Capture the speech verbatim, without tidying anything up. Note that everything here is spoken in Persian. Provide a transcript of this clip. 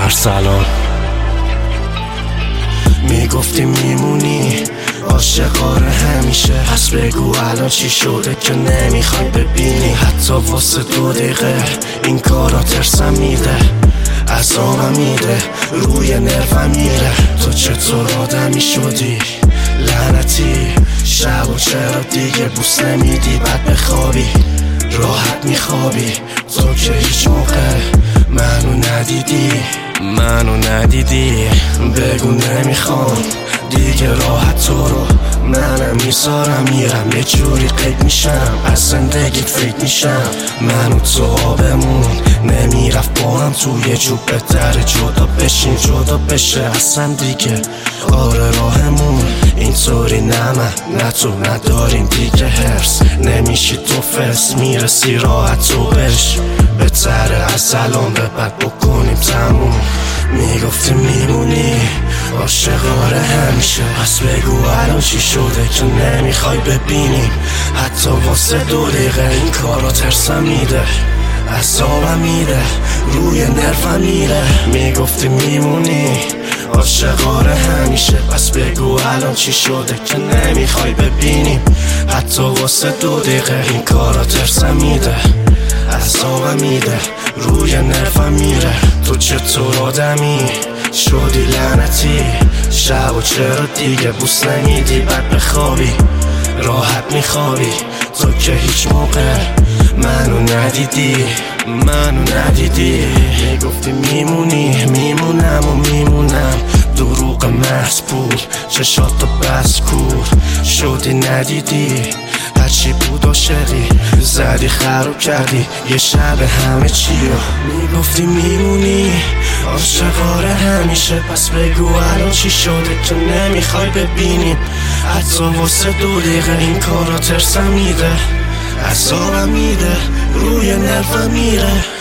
ارسلان. میگفتی میمونی عاشقانه همیشه، پس بگو الان چی شده که نمیخوای ببینی. حتی واسه دو دقیقه این کارا ترسم میده، عذابم میده، روی نروم میره. تو چطور آدمی شدی لعنتی؟ شب و چرا دیگه بوس نمیدی بعد بخوابی؟ راحت میخوابی تو که هیچ موقع منو ندیدی، منو ندیدی. بگو نمیخوام دیگه راحت تو رو، منم میذارم میرم یه جوری قید میشم، از زندگی فریت میشم. من و تو آبمون نمیرفت با هم توی جوب به در جدا بشین جدا بشه اصلا دیگه. آره راهمون اینطوری نه من نه تو نداریم دیگه هرس، نمیشی تو فس میرسی راحت تو بش، بهتره از الان به بعد بکنیم تموم. میگفتی میمونی عاشقاره همیشه، پس بگو الان چی شده که نمیخوای ببینیم. حتی واسه دو دقیقه این کارا ترسم میده، عذابم میده، روی نروم میره. میگفتی میمونی عاشقاره همیشه، پس بگو الان چی شده که نمیخوای ببینیم. حتی واسه دو دقیقه این کارا ترسم میده، عذابم میده، روی نروم میره. تو چطور آدمی شدی لعنتی؟ شب و چرا دیگه بوس نمیدی بعد بخوابی؟ راحت میخوابی تو که هیچ موقع منو ندیدی، منو ندیدی. میگفتی میمونی میمونم و میمونم، دروغ محض بود چشاتو بس کور شدی ندیدی. هرچی بود عاشقی زدی خراب کردی یه شب همه چی رو. میگفتی میمونی عاشقاره همیشه، پس بگو الان چی شده که نمیخوای ببینیم. حتی واسه دو دقیقه این کارا ترسم میده، عذابم میده، روی نروم میره.